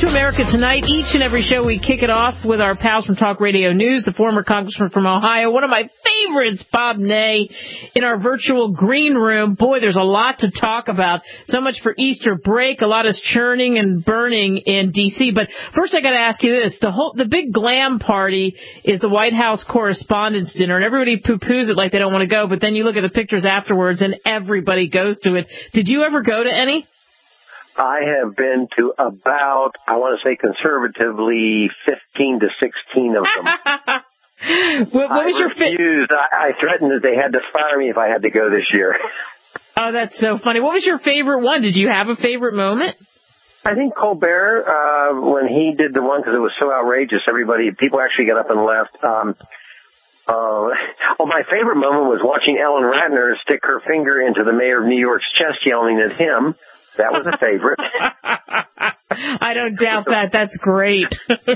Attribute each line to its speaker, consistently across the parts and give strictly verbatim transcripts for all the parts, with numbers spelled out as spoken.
Speaker 1: to America Tonight. Each and every show we kick it off with our pals from Talk Radio News, the former congressman from Ohio, one of my favorites, Bob Ney, in our virtual green room. Boy, there's a lot to talk about. So much for Easter break. A lot is churning and burning in D C. But first I got to ask you this. The whole, the big glam party is the White House Correspondents' Dinner, and everybody poo-poos it like they don't want to go. But then you look at the pictures afterwards, and everybody goes to it. Did you ever go to any?
Speaker 2: I have been to about, I want to say conservatively, fifteen to sixteen of them.
Speaker 1: what, what was
Speaker 2: I
Speaker 1: your
Speaker 2: refused. Fa- I, I threatened that they had to fire me if I had to go this year.
Speaker 1: Oh, that's so funny. What was your favorite one? Did you have a favorite moment?
Speaker 2: I think Colbert, uh, when he did the one, because it was so outrageous, everybody, people actually got up and left. Um, uh, well, my favorite moment was watching Ellen Ratner stick her finger into the mayor of New York's chest yelling at him. That was a favorite.
Speaker 1: I don't doubt that. That's great.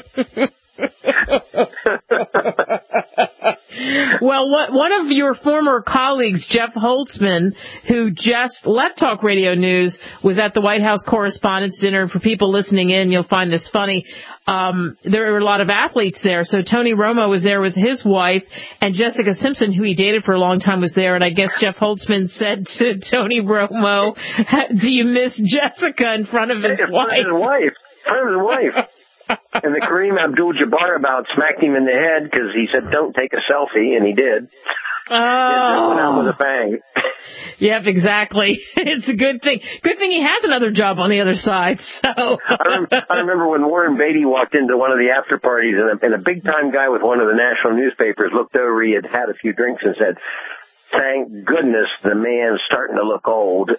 Speaker 1: Well, what, one of your former colleagues, Jeff Holtzman, who just left Talk Radio News, was at the White House Correspondents' Dinner. For people listening in, you'll find this funny. Um, there were a lot of athletes there. So Tony Romo was there with his wife, and Jessica Simpson, who he dated for a long time, was there. And I guess Jeff Holtzman said to Tony Romo, "Do you miss Jessica?" in front of his
Speaker 2: in
Speaker 1: wife.
Speaker 2: Front of his wife. In front of his wife. And the Kareem Abdul-Jabbar about smacked him in the head because he said, "Don't take a selfie," and he did.
Speaker 1: Oh.
Speaker 2: It went out with a bang.
Speaker 1: Yep, exactly. It's a good thing. Good thing he has another job on the other side. So
Speaker 2: I, rem- I remember when Warren Beatty walked into one of the after parties, and a, and a big-time guy with one of the national newspapers looked over. He had had a few drinks and said, "Thank goodness the man's starting to look old."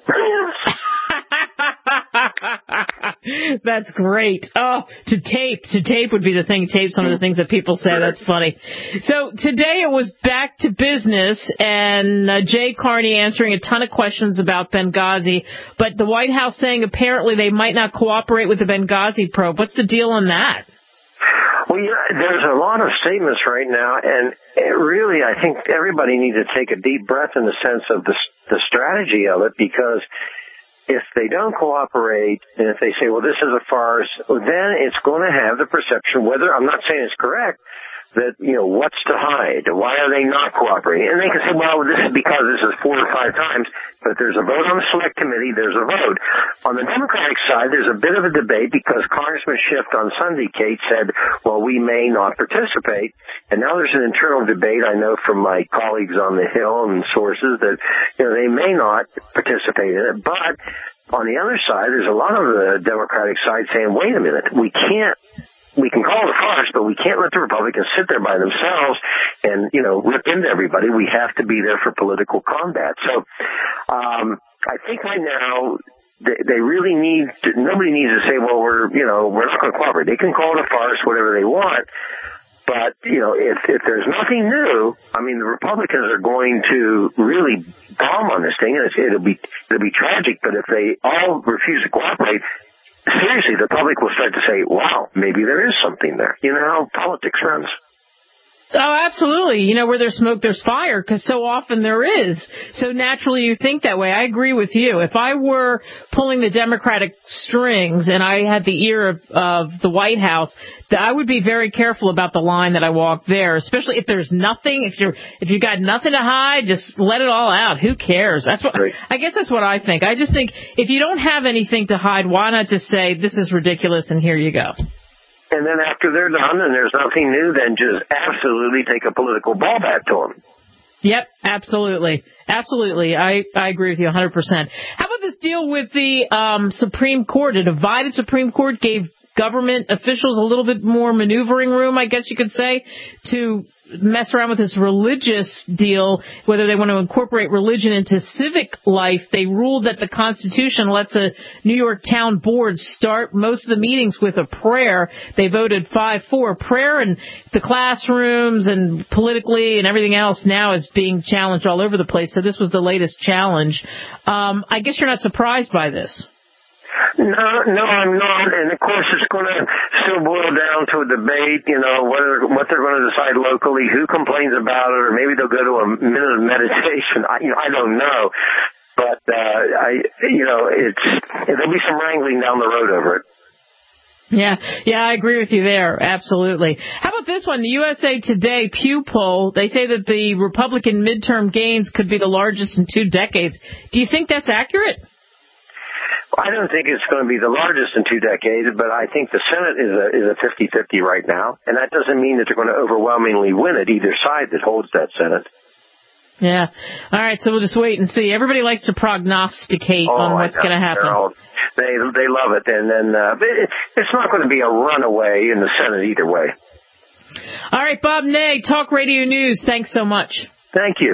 Speaker 1: That's great. Oh, to tape. To tape would be the thing. Tape's one of the things that people say. That's funny. So today it was back to business, and uh, Jay Carney answering a ton of questions about Benghazi, but the White House saying apparently they might not cooperate with the Benghazi probe. What's the deal on that?
Speaker 2: Well, yeah, there's a lot of statements right now, and it really, I think everybody needs to take a deep breath in the sense of the, the strategy of it, because if they don't cooperate, and if they say, well, this is a farce, then it's going to have the perception, whether, I'm not saying it's correct, that, you know, what's to hide? Why are they not cooperating? And they can say, well, this is because this is four or five times, but there's a vote on the select committee, there's a vote. On the Democratic side, there's a bit of a debate because Congressman Schiff on Sunday, Kate, said, well, we may not participate. And now there's an internal debate, I know from my colleagues on the Hill and sources, that, you know, they may not participate in it. But on the other side, there's a lot of the Democratic side saying, wait a minute, we can't, we can call it a farce, but we can't let the Republicans sit there by themselves and, you know, rip into everybody. We have to be there for political combat. So um, I think right now they, they really need to, nobody needs to say, well, we're, you know, we're not going to cooperate. They can call it a farce, whatever they want. But, you know, if, if there's nothing new, I mean, the Republicans are going to really bomb on this thing, and it's, it'll be it'll be tragic. But if they all refuse to cooperate, seriously, the public will start to say, wow, maybe there is something there. You know how politics runs.
Speaker 1: Oh, absolutely. You know, where there's smoke, there's fire, because so often there is. So naturally you think that way. I agree with you. If I were pulling the Democratic strings and I had the ear of, of the White House, that I would be very careful about the line that I walk there, especially if there's nothing. If you're, if you got nothing to hide, just let it all out. Who cares? That's what, right. I guess that's what I think. I just think if you don't have anything to hide, why not just say, this is ridiculous and here you go.
Speaker 2: And then after they're done and there's nothing new, then just absolutely take a political ball back to them.
Speaker 1: Yep, absolutely. Absolutely. I, I agree with you one hundred percent. How about this deal with the um, Supreme Court? A divided Supreme Court gave government officials a little bit more maneuvering room, I guess you could say, to mess around with this religious deal, whether they want to incorporate religion into civic life. They ruled that the Constitution lets a New York town board start most of the meetings with a prayer. They voted five four. Prayer in the classrooms and politically and everything else now is being challenged all over the place. So this was the latest challenge. Um, I guess you're not surprised by this.
Speaker 2: No, no, I'm not. And of course, it's going to still boil down to a debate, you know, whether, what they're going to decide locally, who complains about it, or maybe they'll go to a minute of meditation. I, you know, I don't know. But, uh, I, you know, it's, there'll be some wrangling down the road over it.
Speaker 1: Yeah, yeah, I agree with you there. Absolutely. How about this one? The U S A Today Pew poll, they say that the Republican midterm gains could be the largest in two decades. Do you think that's accurate?
Speaker 2: I don't think it's going to be the largest in two decades, but I think the Senate is a is a fifty-fifty right now, and that doesn't mean that they're going to overwhelmingly win it, either side that holds that Senate.
Speaker 1: Yeah. All right, so we'll just wait and see. Everybody likes to prognosticate
Speaker 2: oh,
Speaker 1: on what's going to happen.
Speaker 2: All, they they love it, and then uh, it, it's not going to be a runaway in the Senate either way.
Speaker 1: All right, Bob Ney, Talk Radio News. Thanks so much.
Speaker 2: Thank you.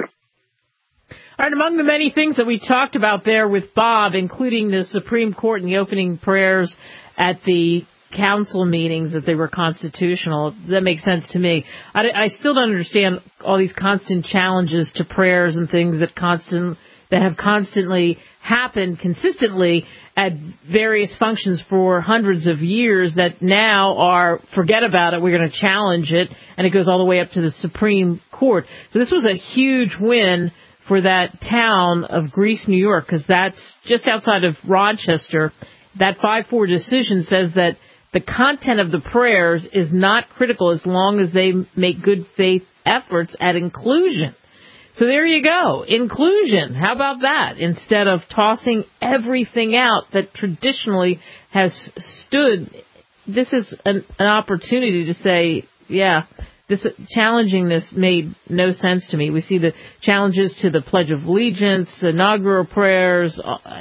Speaker 1: All right, among the many things that we talked about there with Bob, including the Supreme Court and the opening prayers at the council meetings, that they were constitutional, that makes sense to me. I, I still don't understand all these constant challenges to prayers and things that constant that have constantly happened consistently at various functions for hundreds of years that now are, forget about it, we're going to challenge it, and it goes all the way up to the Supreme Court. So this was a huge win for that town of Greece, New York, because that's just outside of Rochester. That five four decision says that the content of the prayers is not critical as long as they make good faith efforts at inclusion. So there you go. Inclusion. How about that? Instead of tossing everything out that traditionally has stood, this is an, an opportunity to say, yeah, this challenging this made no sense to me. We see the challenges to the Pledge of Allegiance, inaugural prayers,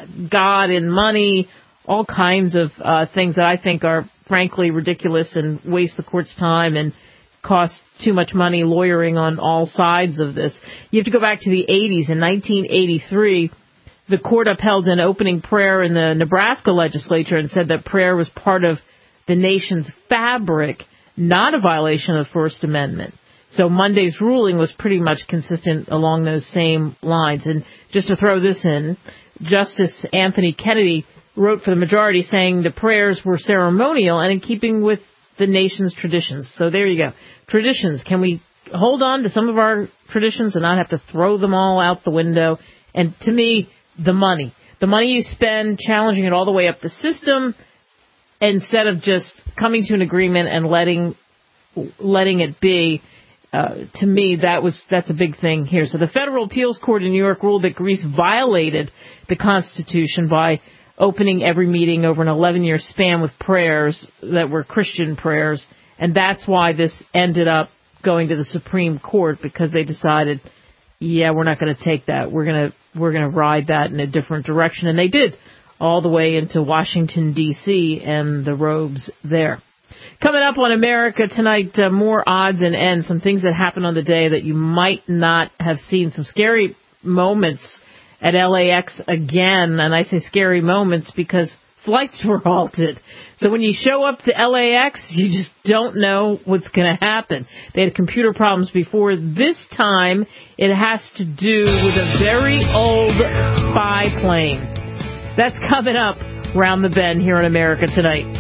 Speaker 1: God and money, all kinds of uh, things that I think are frankly ridiculous and waste the court's time and cost too much money lawyering on all sides of this. You have to go back to the eighties. In nineteen eighty-three, the court upheld an opening prayer in the Nebraska legislature and said that prayer was part of the nation's fabric, not a violation of the First Amendment. So Monday's ruling was pretty much consistent along those same lines. And just to throw this in, Justice Anthony Kennedy wrote for the majority saying the prayers were ceremonial and in keeping with the nation's traditions. So there you go. Traditions. Can we hold on to some of our traditions and not have to throw them all out the window? And to me, the money. The money you spend challenging it all the way up the system instead of just coming to an agreement and letting letting it be. Uh, to me, that was that's a big thing here. So the Federal Appeals Court in New York ruled that Greece violated the Constitution by opening every meeting over an eleven-year span with prayers that were Christian prayers, and that's why this ended up going to the Supreme Court, because they decided, yeah, we're not going to take that. We're going to we're going to ride that in a different direction, and they did, all the way into Washington, D C and the robes there. Coming up on America Tonight, uh, more odds and ends, some things that happened on the day that you might not have seen, some scary moments at L A X again, and I say scary moments because flights were halted. So when you show up to L A X, you just don't know what's going to happen. They had computer problems before. This time, it has to do with a very old spy plane. That's coming up round the bend here on America Tonight.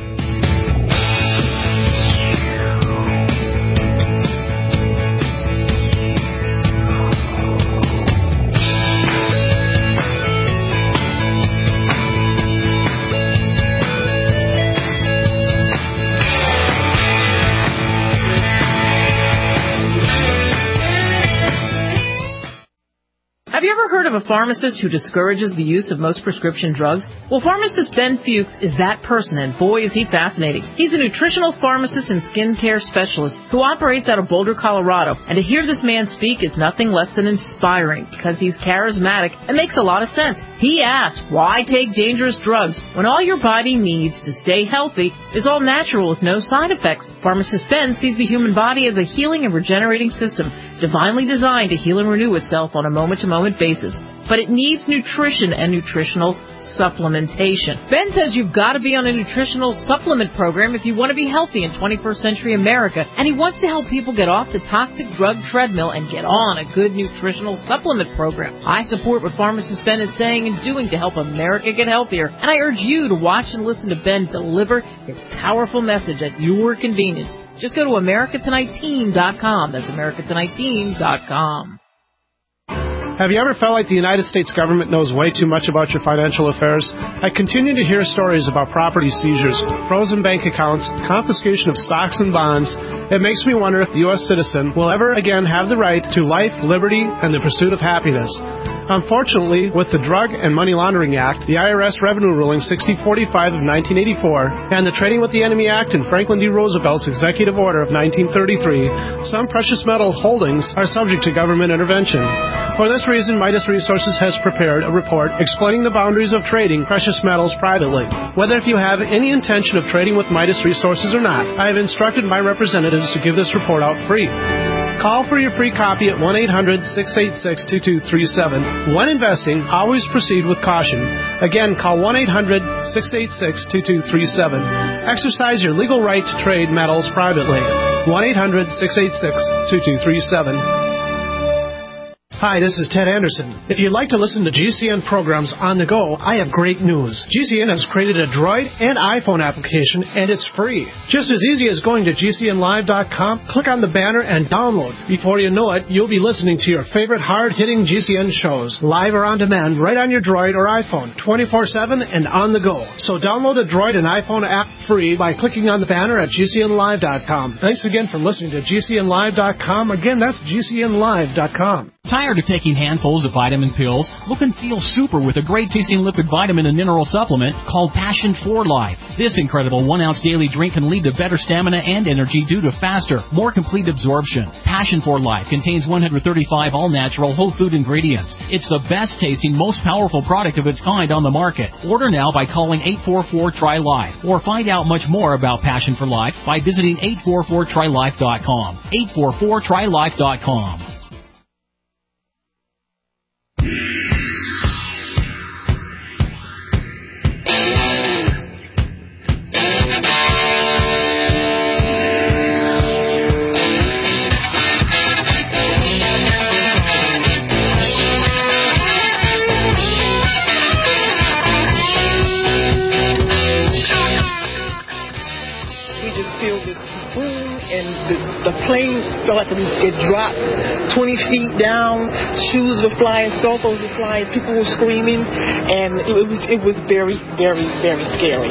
Speaker 1: Have you ever heard of a pharmacist who discourages the use of most prescription drugs? Well, pharmacist Ben Fuchs is that person, and boy, is he fascinating. He's a nutritional pharmacist and skincare specialist who operates out of Boulder, Colorado. And to hear this man speak is nothing less than inspiring, because he's charismatic and makes a lot of sense. He asks, why take dangerous drugs when all your body needs to stay healthy is all natural with no side effects? Pharmacist Ben sees the human body as a healing and regenerating system, divinely designed to heal and renew itself on a moment-to-moment basis. But it needs nutrition and nutritional supplementation. Ben says you've got to be on a nutritional supplement program if you want to be healthy in twenty-first century America, and he wants to help people get off the toxic drug treadmill and get on a good nutritional supplement program. I support what pharmacist Ben is saying and doing to help America get healthier, and I urge you to watch and listen to Ben deliver his powerful message at your convenience. Just go to America Tonight Team dot com. That's America Tonight Team dot com.
Speaker 3: Have you ever felt like the United States government knows way too much about your financial affairs? I continue to hear stories about property seizures, frozen bank accounts, confiscation of stocks and bonds. It makes me wonder if the U S citizen will ever again have the right to life, liberty, and the pursuit of happiness. Unfortunately, with the Drug and Money Laundering Act, the I R S Revenue Ruling sixty forty-five of nineteen eighty-four, and the Trading with the Enemy Act and Franklin D. Roosevelt's Executive Order of nineteen thirty-three, some precious metal holdings are subject to government intervention. For this reason, Midas Resources has prepared a report explaining the boundaries of trading precious metals privately. Whether if you have any intention of trading with Midas Resources or not, I have instructed my representatives to give this report out free. Call for your free copy at one eight hundred, six eight six, two two three seven. When investing, always proceed with caution. Again, call one eight hundred, six eight six, two two three seven. Exercise your legal right to trade metals privately. one eight hundred, six eight six, two two three seven. Hi, this is Ted Anderson. If you'd like to listen to G C N programs on the go, I have great news. G C N has created a Droid and iPhone application, and it's free. Just as easy as going to G C N live dot com, click on the banner, and download. Before you know it, you'll be listening to your favorite hard-hitting G C N shows, live or on demand, right on your Droid or iPhone, twenty-four seven and on the go. So download the Droid and iPhone app free by clicking on the banner at G C N live dot com. Thanks again for listening to G C N live dot com. Again, that's G C N live dot com.
Speaker 4: Tired of taking handfuls of vitamin pills? Look and feel super with a great-tasting liquid vitamin and mineral supplement called Passion for Life. This incredible one-ounce daily drink can lead to better stamina and energy due to faster, more complete absorption. Passion for Life contains one hundred thirty-five all-natural whole food ingredients. It's the best-tasting, most powerful product of its kind on the market. Order now by calling eight four four, T R Y, LIFE or find out much more about Passion for Life by visiting eight four four, T R Y life dot com. eight four four, T R Y life dot com.
Speaker 5: The plane felt like it, was, it dropped twenty feet down. Shoes were flying, cell phones were flying, people were screaming, and it was it was very, very, very scary.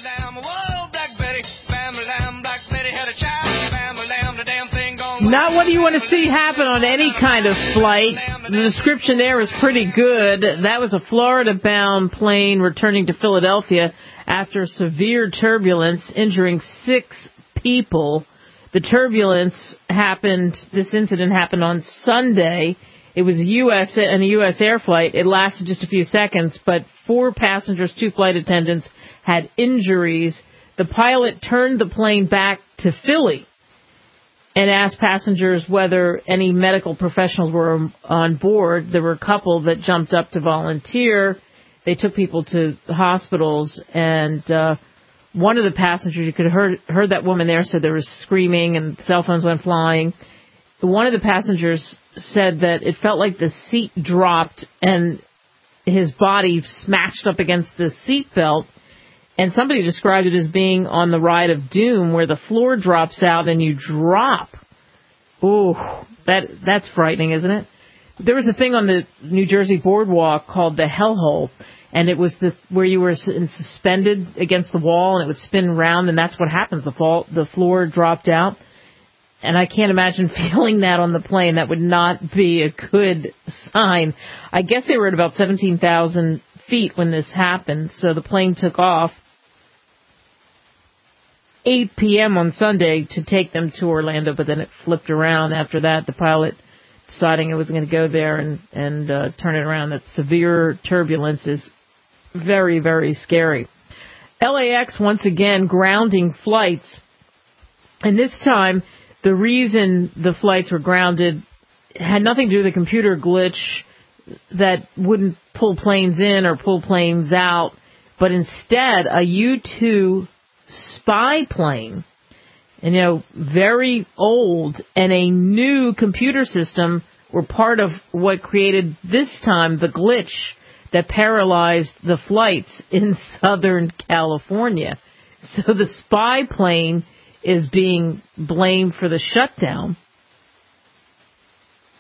Speaker 1: Not what do you want to see happen on any kind of flight. The description there is pretty good. That was a Florida-bound plane returning to Philadelphia after severe turbulence, injuring six people. The turbulence happened, this incident happened on Sunday. It was a U S and a U S air flight. It lasted just a few seconds, but four passengers, two flight attendants had injuries. The pilot turned the plane back to Philly and asked passengers whether any medical professionals were on board. There were a couple that jumped up to volunteer. They took people to hospitals, and uh one of the passengers, you could have heard, heard that woman there, said there was screaming and cell phones went flying. One of the passengers said that it felt like the seat dropped and his body smashed up against the seat belt. And somebody described it as being on the ride of doom where the floor drops out and you drop. Ooh, that that's frightening, isn't it? There was a thing on the New Jersey boardwalk called the Hellhole. And it was the where you were suspended against the wall, and it would spin round, and that's what happens. The fall, the floor dropped out, and I can't imagine feeling that on the plane. That would not be a good sign. I guess they were at about seventeen thousand feet when this happened, so the plane took off eight p.m. on Sunday to take them to Orlando, but then it flipped around after that. The pilot deciding it was going to go there and, and uh, turn it around. That severe turbulence is very, very scary. L A X, once again, grounding flights. And this time, the reason the flights were grounded had nothing to do with a computer glitch that wouldn't pull planes in or pull planes out, but instead a U two spy plane, and, you know, very old, and a new computer system were part of what created this time the glitch that paralyzed the flights in Southern California. So the spy plane is being blamed for the shutdown.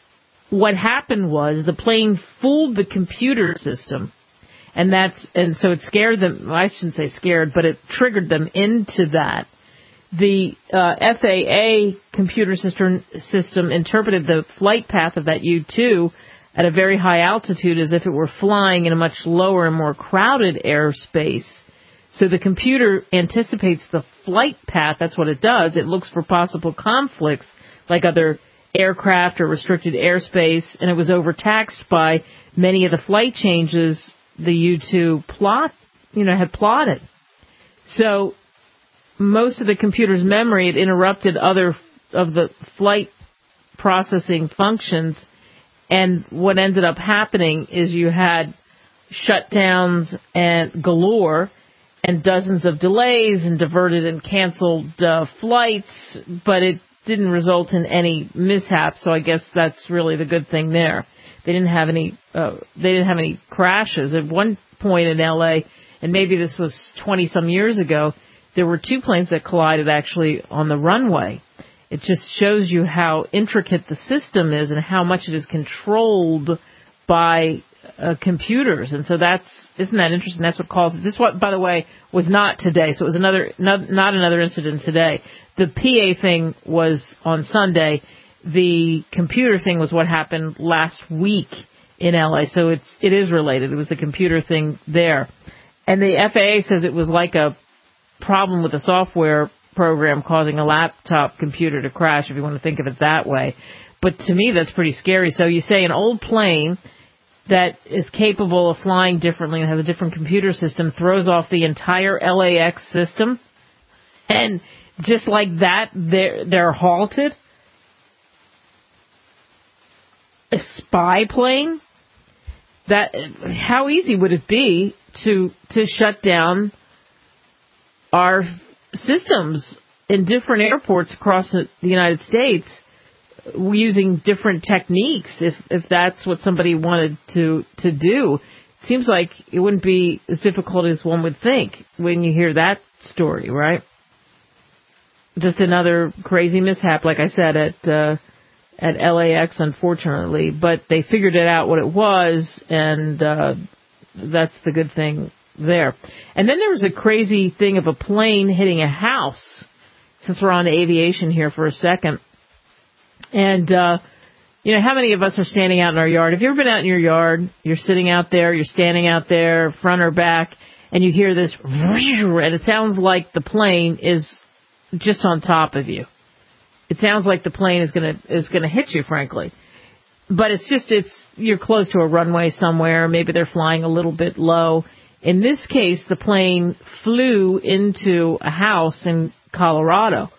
Speaker 1: what happened was the plane fooled the computer system, and that's and so it scared them. Well, I shouldn't say scared, but it triggered them into that. The uh, F A A computer system system interpreted the flight path of that U two at a very high altitude as if it were flying in a much lower and more crowded airspace. So the computer anticipates the flight path. That's what it does. It looks for possible conflicts like other aircraft or restricted airspace, and it was overtaxed by many of the flight changes the U two plot, you know, had plotted. So most of the computer's memory had interrupted other of the flight processing functions, and what ended up happening is you had shutdowns and galore and dozens of delays and diverted and canceled uh, flights, but it didn't result in any mishaps. So I guess that's really the good thing there. They didn't have any. Uh, they didn't have any crashes. At one point in L A, and maybe this was twenty some years ago, there were two planes that collided actually on the runway. It just shows you how intricate the system is and how much it is controlled by uh, computers. And so that's, isn't that interesting? That's what caused it. This, what, by the way, was not today. So it was another, not, not another incident today. The P A thing was on Sunday. The computer thing was what happened last week in L A. So it's, it is related. It was the computer thing there. And the F A A says it was like a problem with the software program causing a laptop computer to crash, if you want to think of it that way. But to me, that's pretty scary. So you say an old plane that is capable of flying differently and has a different computer system throws off the entire L A X system, and just like that, they're, they're halted. A spy plane? That, how easy would it be to to shut down our systems in different airports across the United States using different techniques, if if that's what somebody wanted to to do? It seems like it wouldn't be as difficult as one would think when you hear that story, right? Just another crazy mishap, like I said, at uh, at L A X, unfortunately. But they figured it out what it was, and uh, that's the good thing there. And then there was a crazy thing of a plane hitting a house, since we're on aviation here for a second. And, uh, you know, how many of us are standing out in our yard? Have you ever been out in your yard? You're sitting out there, you're standing out there, front or back, and you hear this, and it sounds like the plane is just on top of you. It sounds like the plane is gonna is gonna hit you, frankly. But it's just, it's you're close to a runway somewhere. Maybe they're flying a little bit low. In this case, the plane flew into a house in Colorado.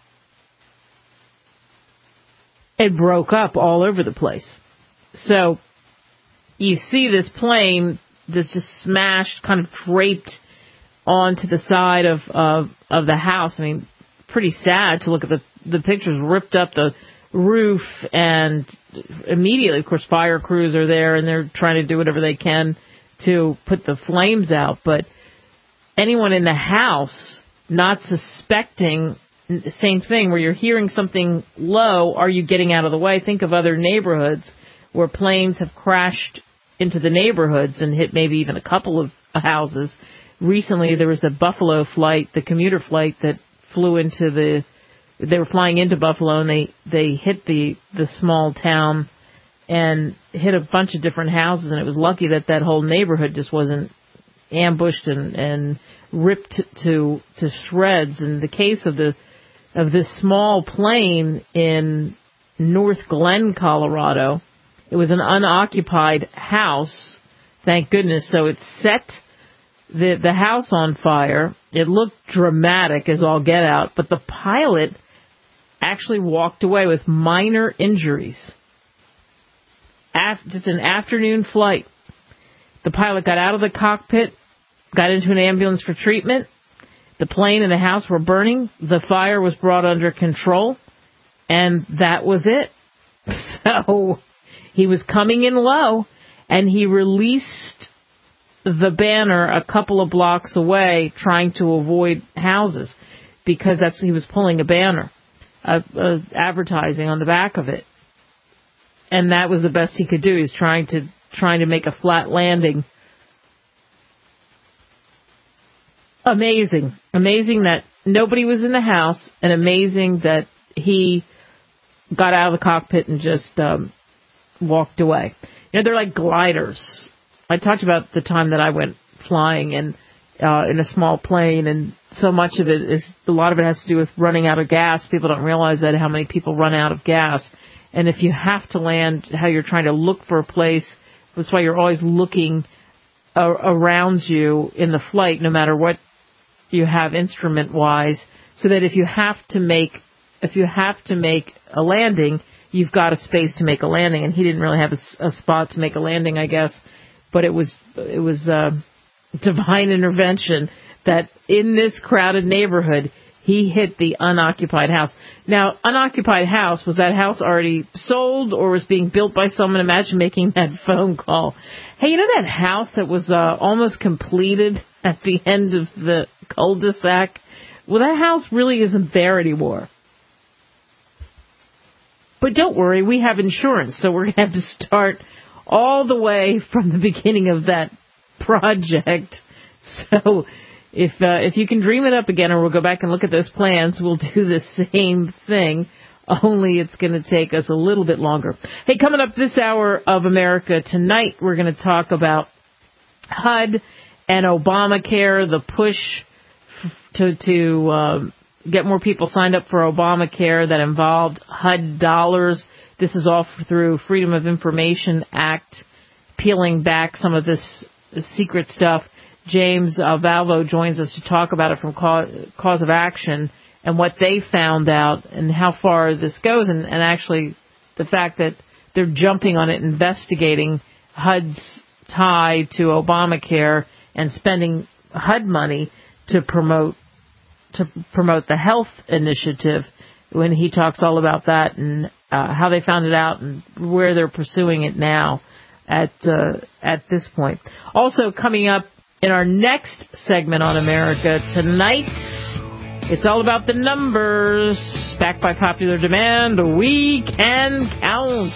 Speaker 1: It broke up all over the place. So you see this plane just, just smashed, kind of draped onto the side of, of, of the house. I mean, pretty sad to look at the, the pictures. Ripped up the roof, and immediately, of course, fire crews are there, and they're trying to do whatever they can to put the flames out. But anyone in the house not suspecting, the same thing, where you're hearing something low, are you getting out of the way? Think of other neighborhoods where planes have crashed into the neighborhoods and hit maybe even a couple of houses. Recently, there was the Buffalo flight, the commuter flight that flew into the, they were flying into Buffalo, and they, they hit the, the small town and hit a bunch of different houses, and it was lucky that that whole neighborhood just wasn't ambushed and, and ripped to to shreds. In the case of the of this small plane in North Glen, Colorado, it was an unoccupied house, thank goodness. So it set the the house on fire. It looked dramatic as all get out, but the pilot actually walked away with minor injuries. Af- just an afternoon flight. The pilot got out of the cockpit, got into an ambulance for treatment. The plane and the house were burning. The fire was brought under control, and that was it. So he was coming in low, and he released the banner a couple of blocks away, trying to avoid houses, because that's he was pulling a banner, uh, uh, advertising on the back of it. and that was the best he could do. He's trying to trying to make a flat landing. Amazing. Amazing that nobody was in the house, and amazing that he got out of the cockpit and just um, walked away. You know, they're like gliders. I talked about the time that I went flying and uh, in a small plane, and so much of it is, a lot of it has to do with running out of gas. People don't realize that, how many people run out of gas. And if you have to land, how you're trying to look for a place, that's why you're always looking uh, around you in the flight, no matter what you have instrument-wise, so that if you have to make if you have to make a landing, you've got a space to make a landing. And he didn't really have a, a spot to make a landing, I guess, but it was it was uh, divine intervention that in this crowded neighborhood, he hit the unoccupied house. Now, unoccupied house, was that house already sold or was being built by someone? Imagine making that phone call. Hey, you know that house that was uh, almost completed at the end of the cul-de-sac? Well, that house really isn't there anymore. But don't worry, we have insurance, so we're going to have to start all the way from the beginning of that project. So if uh, if you can dream it up again, or we'll go back and look at those plans, we'll do the same thing, only it's going to take us a little bit longer. Hey, coming up this hour of America Tonight, we're going to talk about H U D and Obamacare, the push to to uh, get more people signed up for Obamacare that involved H U D dollars. This is all through Freedom of Information Act, peeling back some of this secret stuff. James uh, Valvo joins us to talk about it from Cause of Action and what they found out and how far this goes, and, and actually the fact that they're jumping on it, investigating H U D's tie to Obamacare and spending H U D money to promote to promote the health initiative, when he talks all about that and uh, how they found it out and where they're pursuing it now at uh, at this point. Also coming up in our next segment on America Tonight, it's all about the numbers. Backed by popular demand, we can count.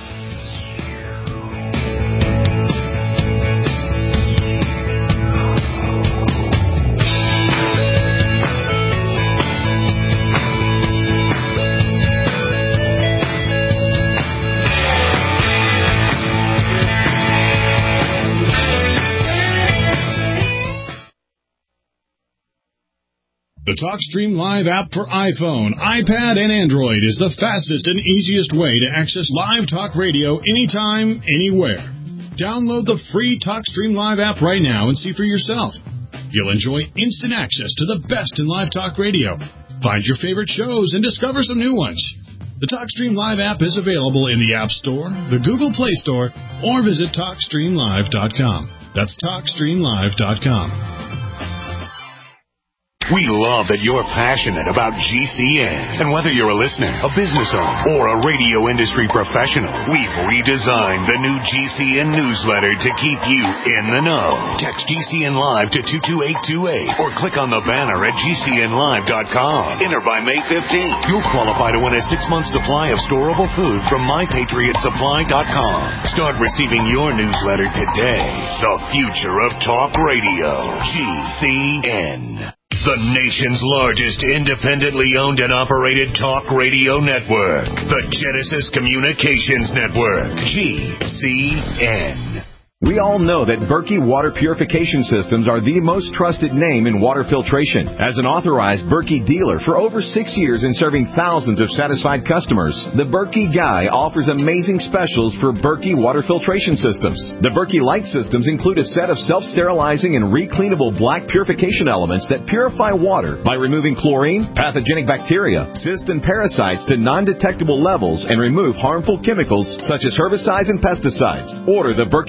Speaker 6: The TalkStream Live app for iPhone, iPad, and Android is the fastest and easiest way to access live talk radio anytime, anywhere. Download the free TalkStream Live app right now and see for yourself. You'll enjoy instant access to the best in live talk radio. Find your favorite shows and discover some new ones. The TalkStream Live app is available in the App Store, the Google Play Store, or visit talk stream live dot com. That's talk stream live dot com.
Speaker 7: We love that you're passionate about G C N. And whether you're a listener, a business owner, or a radio industry professional, we've redesigned the new G C N newsletter to keep you in the know. Text G C N Live to two two eight two eight or click on the banner at G C N live dot com. Enter by May fifteenth. You'll qualify to win a six-month supply of storable food from my patriot supply dot com. Start receiving your newsletter today. The future of talk radio. G C N. The nation's largest independently owned and operated talk radio network. The Genesis Communications Network. G C N.
Speaker 8: We all know that Berkey Water Purification Systems are the most trusted name in water filtration. As an authorized Berkey dealer for over six years and serving thousands of satisfied customers, the Berkey Guy offers amazing specials for Berkey Water Filtration Systems. The Berkey Light Systems include a set of self-sterilizing and recleanable black purification elements that purify water by removing chlorine, pathogenic bacteria, cysts, and parasites to non-detectable levels and remove harmful chemicals such as herbicides and pesticides. Order the Berkey Light Systems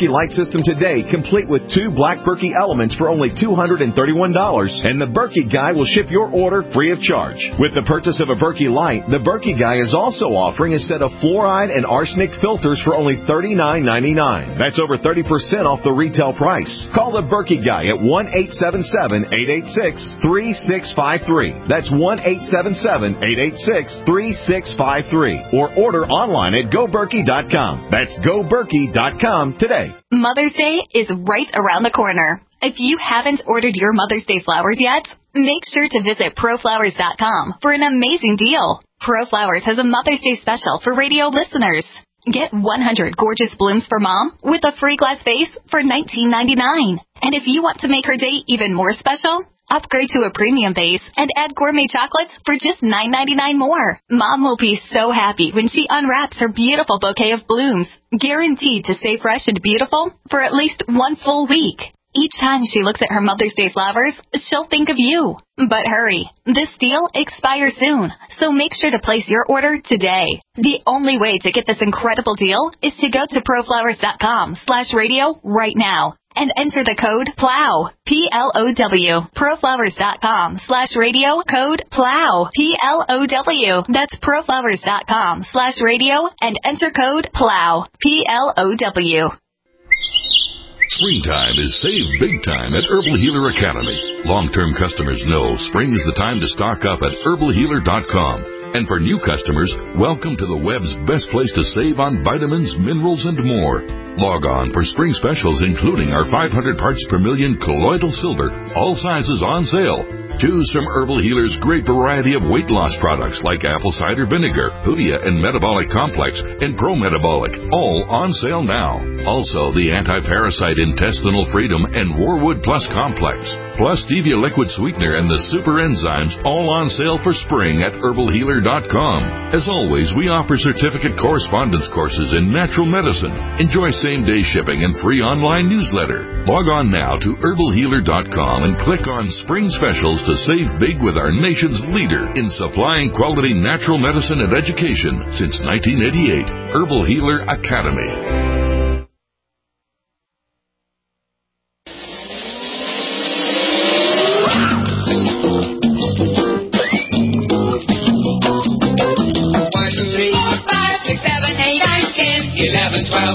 Speaker 8: system today, complete with two Black Berkey elements for only two hundred thirty-one dollars, and the Berkey Guy will ship your order free of charge. With the purchase of a Berkey Light, the Berkey Guy is also offering a set of fluoride and arsenic filters for only thirty-nine ninety-nine. That's over thirty percent off the retail price. Call the Berkey Guy at one eight seven seven, eight eight six, three six five three. That's one eight seven seven, eight eight six, three six five three. Or order online at go berkey dot com. That's go berkey dot com today.
Speaker 9: Mother's Day is right around the corner. If you haven't ordered your Mother's Day flowers yet, make sure to visit pro flowers dot com for an amazing deal. ProFlowers has a Mother's Day special for radio listeners. Get one hundred gorgeous blooms for Mom with a free glass vase for nineteen ninety-nine. And if you want to make her day even more special, upgrade to a premium vase and add gourmet chocolates for just nine ninety-nine more. Mom will be so happy when she unwraps her beautiful bouquet of blooms, guaranteed to stay fresh and beautiful for at least one full week. Each time she looks at her Mother's Day flowers, she'll think of you. But hurry, this deal expires soon, so make sure to place your order today. The only way to get this incredible deal is to go to pro flowers dot com slash radio right now and enter the code PLOW, P L O W. pro flowers dot com slash radio, code PLOW, P L O W. That's pro flowers dot com slash radio and enter code PLOW, P L O W.
Speaker 10: Springtime is save big time at Herbal Healer Academy. Long-term customers know spring is the time to stock up at herbal healer dot com. And for new customers, welcome to the web's best place to save on vitamins, minerals, and more. Log on for spring specials, including our five hundred parts per million colloidal silver, all sizes on sale. Choose from Herbal Healer's great variety of weight loss products like apple cider vinegar, Hoodia and Metabolic Complex, and Pro Metabolic, all on sale now. Also, the Anti-Parasite Intestinal Freedom and Warwood Plus Complex, plus Stevia Liquid Sweetener and the Super Enzymes, all on sale for spring at herbal healer dot com. As always, we offer certificate correspondence courses in natural medicine. Enjoy same-day shipping and free online newsletter. Log on now to herbal healer dot com and click on Spring Specials to save big with our nation's leader in supplying quality natural medicine and education since nineteen eighty-eight. Herbal Healer Academy.
Speaker 11: eleven, twelve.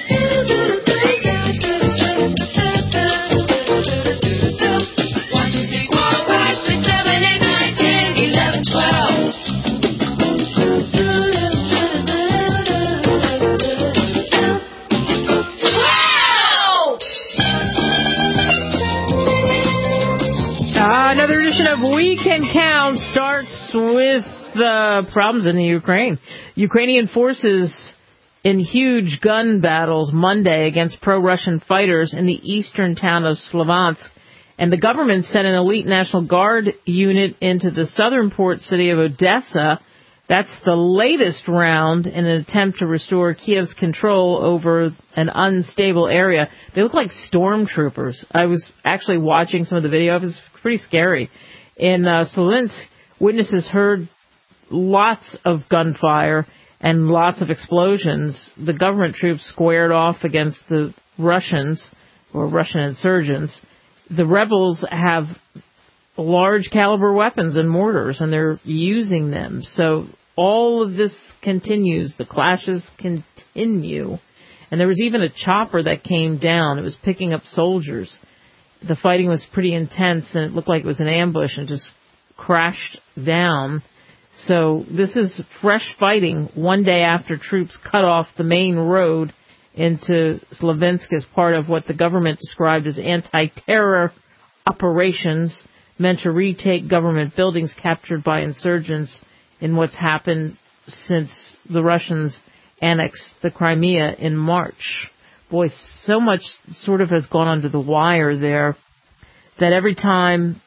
Speaker 1: Another edition of We Can Count starts with the problems in the Ukraine. Ukrainian forces in huge gun battles Monday against pro-Russian fighters in the eastern town of Sloviansk. And the government sent an elite National Guard unit into the southern port city of Odessa. That's the latest round in an attempt to restore Kiev's control over an unstable area. They look like stormtroopers. I was actually watching some of the video. It was pretty scary. In uh, Sloviansk, witnesses heard lots of gunfire and lots of explosions. The government troops squared off against the Russians, or Russian insurgents. The rebels have large caliber weapons and mortars, and they're using them. So all of this continues. The clashes continue. And there was even a chopper that came down. It was picking up soldiers. The fighting was pretty intense, and it looked like it was an ambush and just crashed down. So this is fresh fighting one day after troops cut off the main road into Sloviansk as part of what the government described as anti-terror operations meant to retake government buildings captured by insurgents in what's happened since the Russians annexed the Crimea in March. Boy, so much sort of has gone under the wire there that every time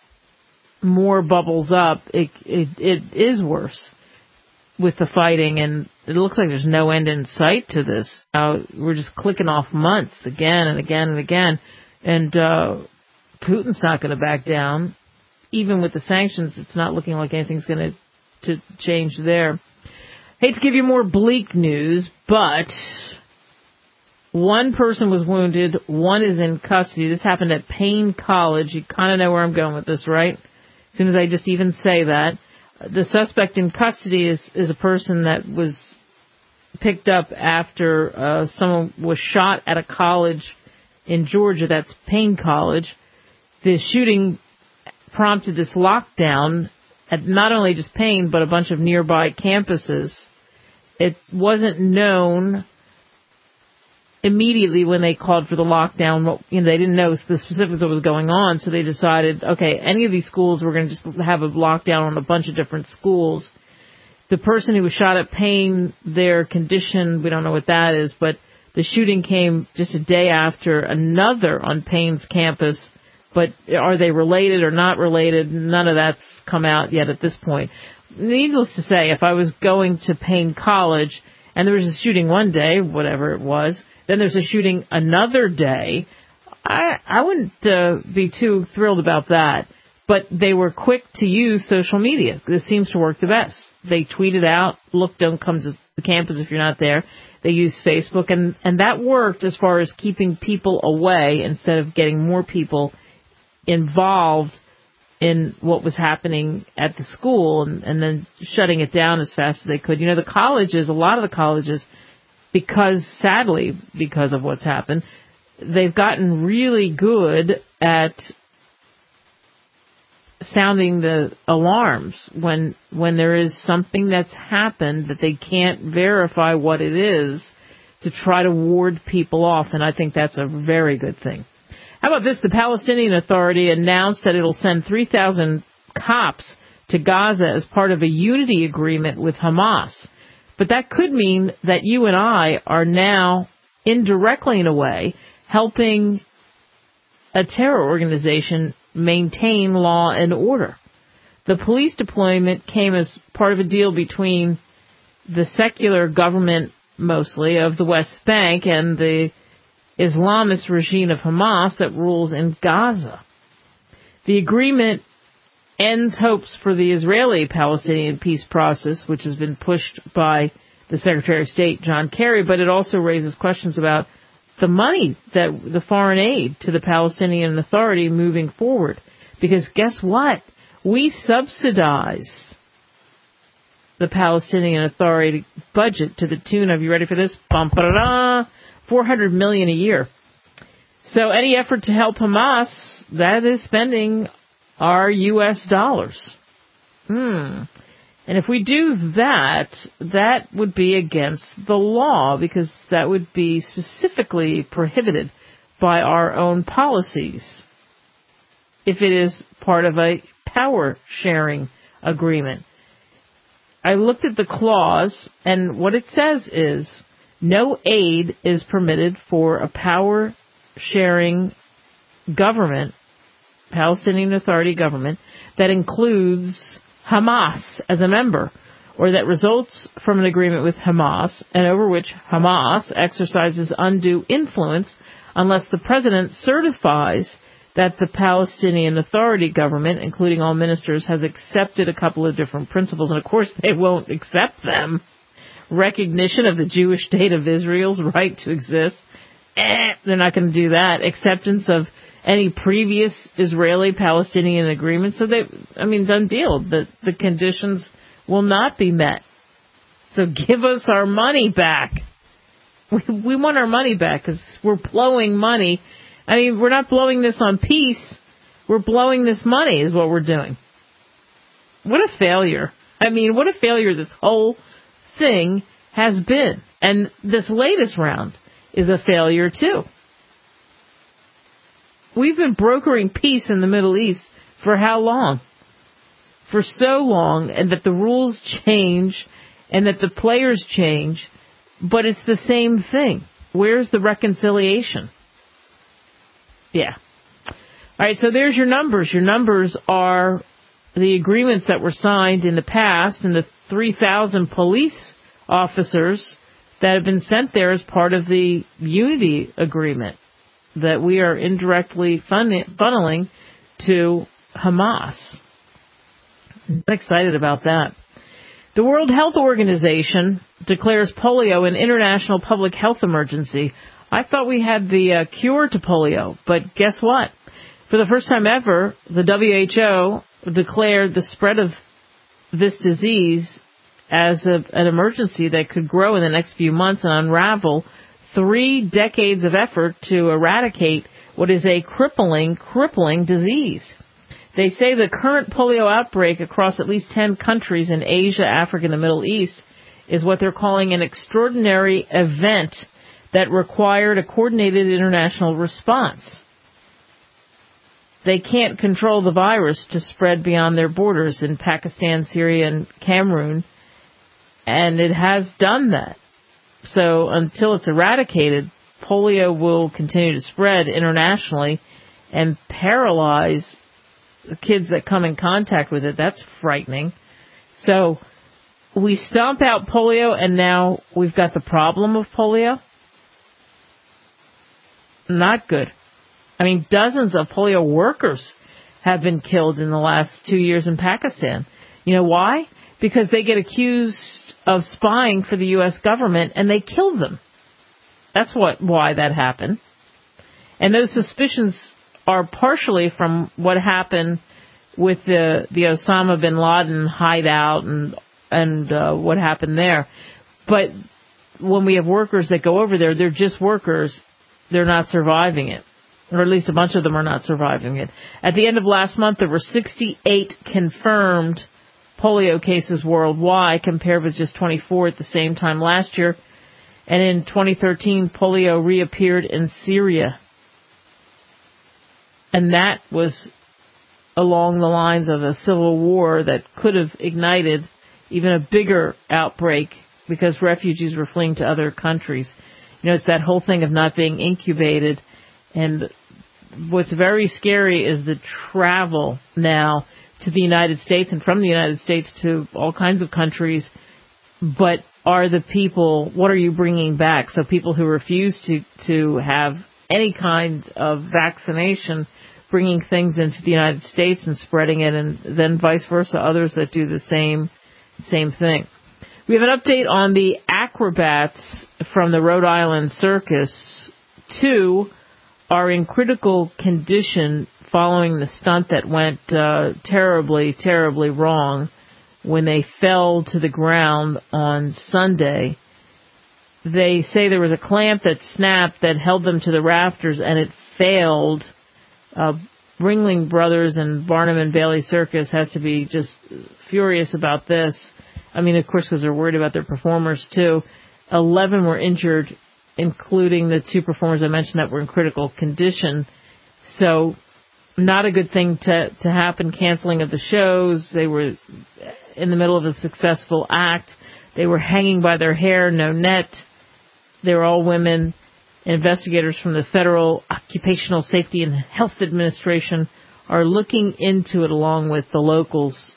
Speaker 1: more bubbles up, it, it it is worse with the fighting, and it looks like there's no end in sight to this. Uh, we're just clicking off months again and again and again, and uh, Putin's not going to back down. Even with the sanctions, it's not looking like anything's going to to change there. Hate to give you more bleak news, but One person was wounded. One is in custody. This happened at Payne College. You kind of know where I'm going with this, right? As soon as I just even say that. The suspect in custody is, is a person that was picked up after uh, someone was shot at a college in Georgia. That's Payne College. The shooting prompted this lockdown at not only just Payne, but a bunch of nearby campuses. It wasn't known immediately when they called for the lockdown. You know, they didn't know the specifics of what was going on, so they decided, okay, any of these schools, we're going to just have a lockdown on a bunch of different schools. The person who was shot at Payne, their condition, we don't know what that is, but the shooting came just a day after another on Payne's campus. But are they related or not related? None of that's come out yet at this point. Needless to say, if I was going to Payne College and there was a shooting one day, whatever it was, then there's a shooting another day, I, I wouldn't uh, be too thrilled about that. But they were quick to use social media. This seems to work the best. They tweeted out, look, don't come to the campus if you're not there. They used Facebook, and, and that worked as far as keeping people away instead of getting more people involved in what was happening at the school and, and then shutting it down as fast as they could. You know, the colleges, a lot of the colleges, because sadly, because of what's happened, they've gotten really good at sounding the alarms when when there is something that's happened that they can't verify what it is, to try to ward people off, and I think that's a very good thing. How about this? The Palestinian Authority announced that it'll send three thousand cops to Gaza as part of a unity agreement with Hamas. But that could mean that you and I are now, indirectly in a way, helping a terror organization maintain law and order. The police deployment came as part of a deal between the secular government, mostly, of the West Bank and the Islamist regime of Hamas that rules in Gaza. The agreement ends hopes for the Israeli-Palestinian peace process, which has been pushed by the Secretary of State, John Kerry, but it also raises questions about the money, that the foreign aid to the Palestinian Authority moving forward. Because guess what? We subsidize the Palestinian Authority budget to the tune of, you ready for this? Bum, ba-da-da, four hundred million dollars a year. So any effort to help Hamas, that is spending our U S dollars. Hmm. And if we do that, that would be against the law, because that would be specifically prohibited by our own policies if it is part of a power sharing agreement. I looked at the clause, and what it says is no aid is permitted for a power sharing government, Palestinian Authority government, that includes Hamas as a member, or that results from an agreement with Hamas and over which Hamas exercises undue influence unless the president certifies that the Palestinian Authority government, including all ministers, has accepted a couple of different principles. And of course they won't accept them. Recognition of the Jewish state of Israel's right to exist. Eh, they're not going to do that. Acceptance of any previous Israeli-Palestinian agreement. So they, I mean, done deal. The, the conditions will not be met. So give us our money back. We, we want our money back because we're blowing money. I mean, we're not blowing this on peace. We're blowing this money is what we're doing. What a failure. I mean, what a failure this whole thing has been. And this latest round is a failure too. We've been brokering peace in the Middle East for how long? For so long, and that the rules change and that the players change, but it's the same thing. Where's the reconciliation? Yeah. All right, so there's your numbers. Your numbers are the agreements that were signed in the past and the three thousand police officers that have been sent there as part of the unity agreement that we are indirectly fun- funneling to Hamas. I'm excited about that. The World Health Organization declares polio an international public health emergency I thought we had the uh, cure to polio, but guess what? For the first time ever, the W H O declared the spread of this disease as a, an emergency that could grow in the next few months and unravel three decades of effort to eradicate what is a crippling, crippling disease. They say the current polio outbreak across at least ten countries in Asia, Africa, and the Middle East is what they're calling an extraordinary event that required a coordinated international response. They can't control the virus to spread beyond their borders in Pakistan, Syria, and Cameroon, and it has done that. So until it's eradicated, polio will continue to spread internationally and paralyze the kids that come in contact with it. That's frightening. So we stomp out polio, and now we've got the problem of polio. Not good. I mean, dozens of polio workers have been killed in the last two years in Pakistan. You know why? Because they get accused of spying for the U S government, and they killed them. That's what why that happened. And those suspicions are partially from what happened with the the Osama bin Laden hideout and and uh, what happened there. But when we have workers that go over there, they're just workers. They're not surviving it. Or at least a bunch of them are not surviving it. At the end of last month, there were sixty-eight confirmed polio cases worldwide, compared with just twenty-four at the same time last year. And in twenty thirteen, polio reappeared in Syria. And that was along the lines of a civil war that could have ignited even a bigger outbreak because refugees were fleeing to other countries. You know, it's that whole thing of not being incubated. And what's very scary is the travel now to the United States and from the United States to all kinds of countries. But are the people, what are you bringing back? So people who refuse to, to have any kind of vaccination, bringing things into the United States and spreading it, and then vice versa, others that do the same, same thing. We have an update on the acrobats from the Rhode Island Circus. Two are in critical condition following the stunt that went uh, terribly, terribly wrong when they fell to the ground on Sunday. They say there was a clamp that snapped that held them to the rafters, and it failed. Uh, Ringling Brothers and Barnum and Bailey Circus has to be just furious about this. I mean, of course, because they're worried about their performers, too. Eleven were injured, including the two performers I mentioned that were in critical condition. So not a good thing to, to happen, canceling of the shows. They were in the middle of a successful act. They were hanging by their hair, no net. They were all women. Investigators from the Federal Occupational Safety and Health Administration are looking into it along with the locals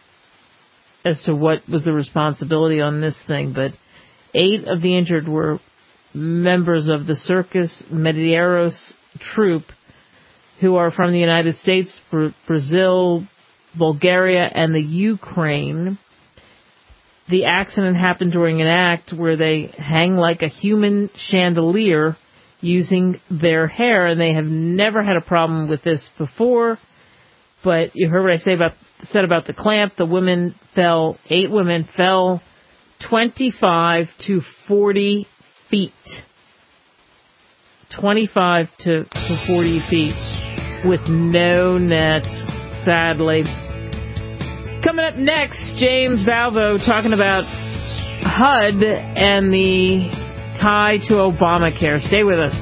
Speaker 1: as to what was the responsibility on this thing. But eight of the injured were members of the Circus Medeiros troupe, who are from the United States, Brazil, Bulgaria, and the Ukraine. The accident happened during an act where they hang like a human chandelier using their hair, and they have never had a problem with this before. But you heard what I say about said about the clamp. The women fell, eight women fell twenty-five to forty feet. twenty-five to forty feet with no nets, sadly. Coming up next, James Valvo talking about H U D and the tie to Obamacare. Stay with us.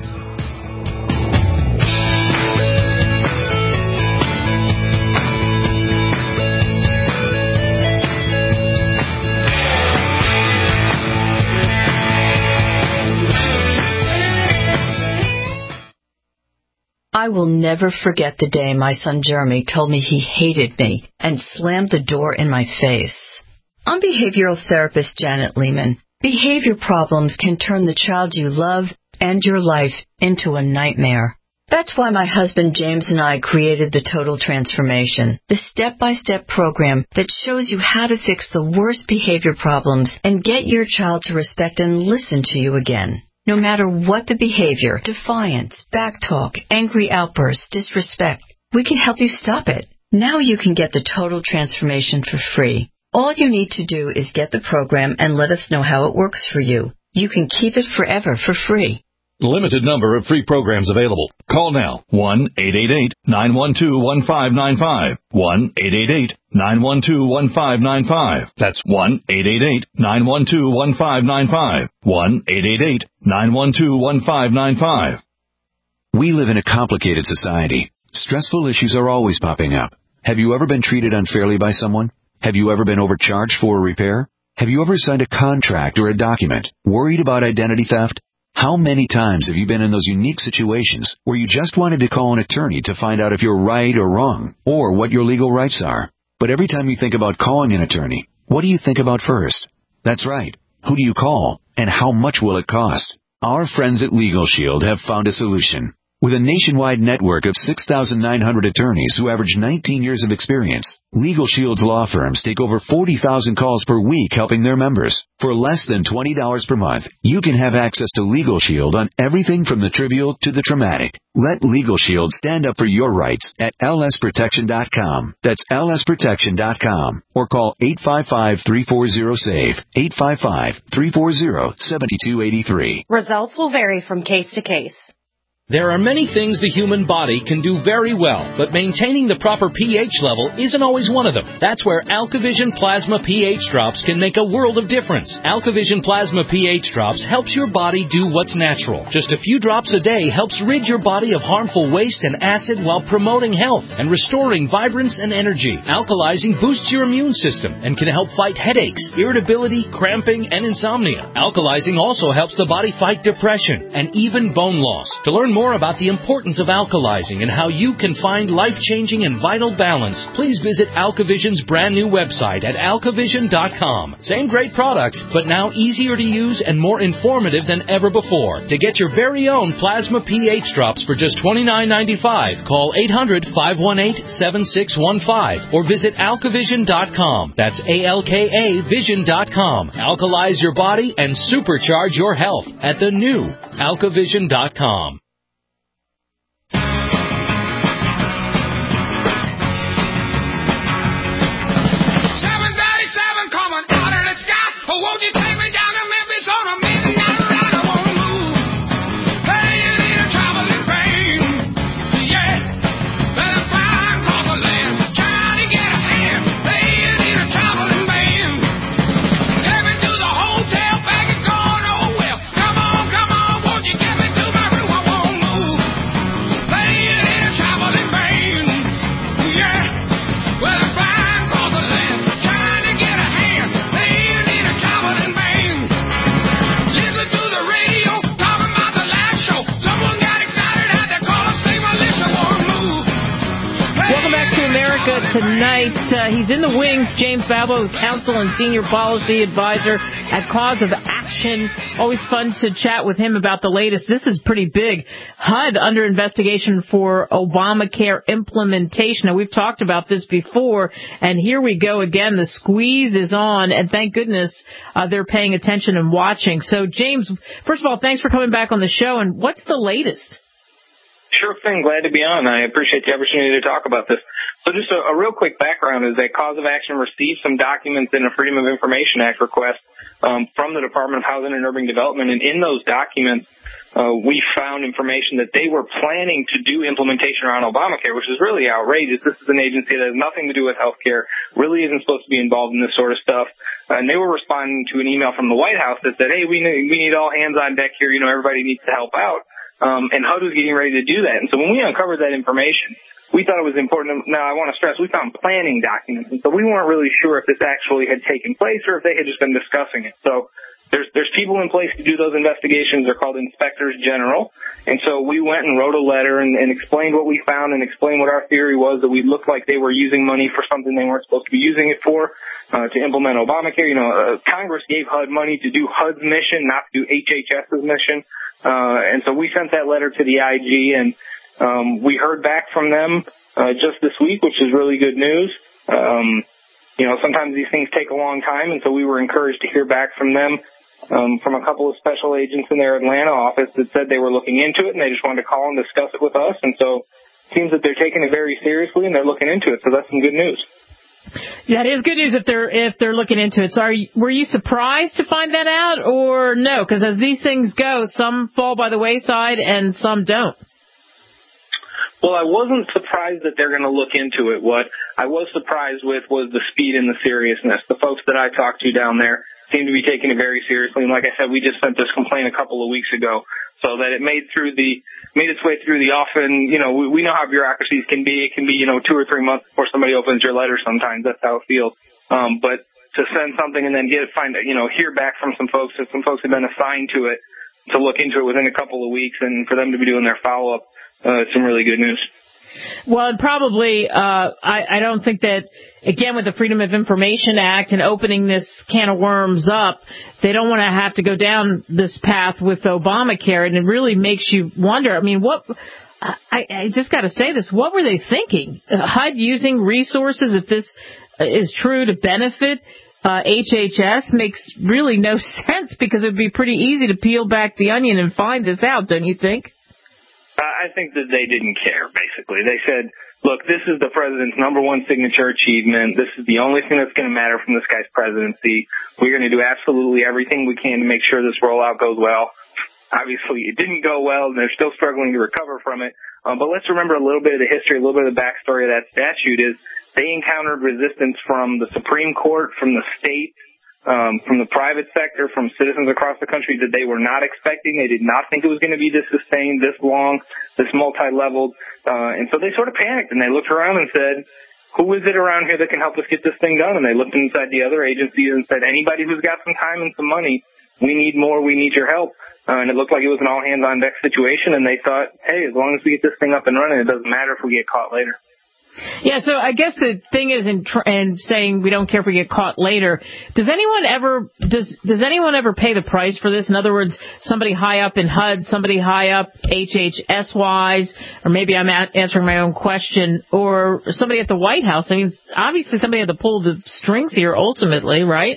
Speaker 11: I will never forget the day my son Jeremy told me he hated me and slammed the door in my face. I'm behavioral therapist Janet Lehman. Behavior problems can turn the child you love and your life into a nightmare. That's why my husband James and I created the Total Transformation, the step-by-step program that shows you how to fix the worst behavior problems and get your child to respect and listen to you again. No matter what the behavior, defiance, backtalk, angry outbursts, disrespect, we can help you stop it. Now you can get the Total Transformation for free. All you need to do is get the program and let us know how it works for you. You can keep it forever for free.
Speaker 12: Limited number of free programs available. Call now. one eight eight eight, nine one two, one five nine five. one eight eight eight, nine one two, one five nine five. That's one eight eight eight, nine one two, one five nine five. one eight eight eight, nine one two, one five nine five.
Speaker 13: We live in a complicated society. Stressful issues are always popping up. Have you ever been treated unfairly by someone? Have you ever been overcharged for a repair? Have you ever signed a contract or a document? Worried about identity theft? How many times have you been in those unique situations where you just wanted to call an attorney to find out if you're right or wrong, or what your legal rights are? But every time you think about calling an attorney, what do you think about first? That's right. Who do you call, and how much will it cost? Our friends at Legal Shield have found a solution. With a nationwide network of six thousand nine hundred attorneys who average nineteen years of experience, Legal Shield's law firms take over forty thousand calls per week helping their members. For less than twenty dollars per month, you can have access to Legal Shield on everything from the trivial to the traumatic. Let Legal Shield stand up for your rights at L S protection dot com. That's L S protection dot com. Or call eight five five, three four zero, S A V E, eight five five, three four zero, seven two eight three.
Speaker 14: Results will vary from case to case.
Speaker 15: There are many things the human body can do very well, but maintaining the proper pH level isn't always one of them. That's where AlkaVision Plasma pH Drops can make a world of difference. AlkaVision Plasma pH Drops helps your body do what's natural. Just a few drops a day helps rid your body of harmful waste and acid while promoting health and restoring vibrance and energy. Alkalizing boosts your immune system and can help fight headaches, irritability, cramping, and insomnia. Alkalizing also helps the body fight depression and even bone loss. To learn more about the importance of alkalizing and how you can find life-changing and vital balance, please visit AlkaVision's brand new website at alkavision dot com. Same great products, but now easier to use and more informative than ever before. To get your very own Plasma pH Drops for just twenty-nine ninety-five, call eight hundred, five one eight, seven six one five or visit alkavision dot com. That's A L K A vision dot com. Alkalize your body and supercharge your health at the new alkavision dot com.
Speaker 16: Oh, won't you take me down to Memphis on a midnight ride? I won't move. Hey, it ain't a traveling pain. Yeah, let it fly across the land, trying to get a hand. Hey, it ain't a traveling band. Take me to the hotel, back and going, oh well. Come on, come on, won't you get me to my room? I won't move. Hey, it ain't a traveling band. Yeah, let it fly across the land, trying to get a hand. Hey,
Speaker 1: Tonight, uh, he's in the wings. James Valbo, counsel and senior policy advisor at Cause of Action. Always fun to chat with him about the latest. This is pretty big. H U D under investigation for Obamacare implementation. Now, we've talked about this before, and here we go again. The squeeze is on, and thank goodness uh, they're paying attention and watching. So, James, first of all, thanks for coming back on the show, and what's the latest?
Speaker 17: Sure thing. Glad to be on. I appreciate the opportunity to talk about this. So just a, a real quick background is that Cause of Action received some documents in a Freedom of Information Act request um, from the Department of Housing and Urban Development. And in those documents, uh, we found information that they were planning to do implementation around Obamacare, which is really outrageous. This is an agency that has nothing to do with health care, really isn't supposed to be involved in this sort of stuff. And they were responding to an email from the White House that said, hey, we need, we need all hands on deck here. You know, everybody needs to help out. Um, and H U D was getting ready to do that. And so when we uncovered that information, we thought it was important. To, now, I want to stress, we found planning documents. And so we weren't really sure if this actually had taken place or if they had just been discussing it. So there's there's people in place to do those investigations. They're called inspectors general. And so we went and wrote a letter and, and explained what we found and explained what our theory was, that we looked like they were using money for something they weren't supposed to be using it for, uh, to implement Obamacare. You know, uh, Congress gave H U D money to do H U D's mission, not to do H H S's mission. Uh, and so we sent that letter to the I G, and um, we heard back from them uh, just this week, which is really good news. Um, you know, sometimes these things take a long time, and so we were encouraged to hear back from them um, from a couple of special agents in their Atlanta office that said they were looking into it and they just wanted to call and discuss it with us. And so it seems that they're taking it very seriously and they're looking into it. So that's some good news.
Speaker 1: Yeah, it is good news if they're if they're looking into it. So, are you, were you surprised to find that out, or no? Because as these things go, some fall by the wayside and some don't.
Speaker 17: Well, I wasn't surprised that they're going to look into it. What I was surprised with was the speed and the seriousness. The folks that I talked to down there seem to be taking it very seriously. And like I said, we just sent this complaint a couple of weeks ago, so that it made through the made its way through the often. You know, we, we know how bureaucracies can be. It can be, you know, two or three months before somebody opens your letter. Sometimes that's how it feels. Um, but to send something and then get find you know hear back from some folks that some folks have been assigned to it to look into it within a couple of weeks, and for them to be doing their follow up. Uh, it's some really good news.
Speaker 1: Well, and probably, uh, I, I don't think that, again, with the Freedom of Information Act and opening this can of worms up, they don't want to have to go down this path with Obamacare, and it really makes you wonder. I mean, what, I, I just got to say this, what were they thinking? Uh, H U D using resources, if this is true, to benefit uh, H H S makes really no sense, because it would be pretty easy to peel back the onion and find this out, don't you think?
Speaker 17: I think that they didn't care, basically. They said, look, this is the president's number one signature achievement. This is the only thing that's going to matter from this guy's presidency. We're going to do absolutely everything we can to make sure this rollout goes well. Obviously, it didn't go well, and they're still struggling to recover from it. Um, but let's remember a little bit of the history, a little bit of the backstory of that statute is they encountered resistance from the Supreme Court, from the state, Um, from the private sector, from citizens across the country that they were not expecting. They did not think it was going to be this sustained, this long, this multi-leveled. Uh, and so they sort of panicked, and they looked around and said, who is it around here that can help us get this thing done? And they looked inside the other agencies and said, anybody who's got some time and some money, we need more, we need your help. Uh, and it looked like it was an all-hands-on-deck situation, and they thought, hey, as long as we get this thing up and running, it doesn't matter if we get caught later.
Speaker 1: Yeah, so I guess the thing is in, tr- in saying we don't care if we get caught later. Does anyone ever does does anyone ever pay the price for this? In other words, somebody high up in H U D, somebody high up H H S wise, or maybe I'm a- answering my own question, or somebody at the White House. I mean, obviously somebody had to pull the strings here ultimately, right?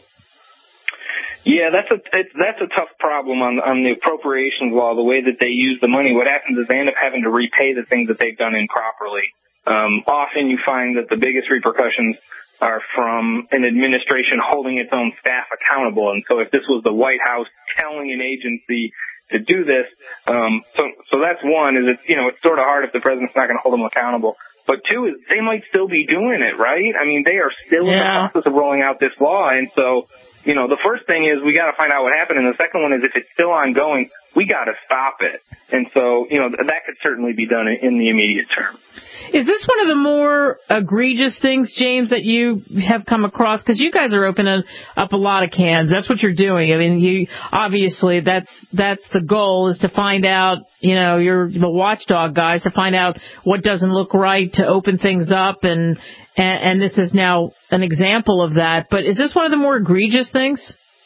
Speaker 17: Yeah, that's a it's, that's a tough problem on on the appropriations law. The way that they use the money, what happens is they end up having to repay the things that they've done improperly. Um, often you find that the biggest repercussions are from an administration holding its own staff accountable. And so if this was the White House telling an agency to do this, um, so, so that's one, is it's, you know, it's sort of hard if the president's not going to hold them accountable. But two is they might still be doing it, right? I mean, they are still yeah. in the process of rolling out this law. And so, you know, the first thing is we got to find out what happened. And the second one is if it's still ongoing, we got to stop it. And so, you know, that could certainly be done in the immediate term.
Speaker 1: Is this one of the more egregious things, James, that you have come across? Because you guys are opening up a lot of cans. That's what you're doing. I mean, you obviously that's that's the goal, is to find out. You know, you're the watchdog guys, to find out what doesn't look right, to open things up, and and, and this is now an example of that. But is this one of the more egregious things?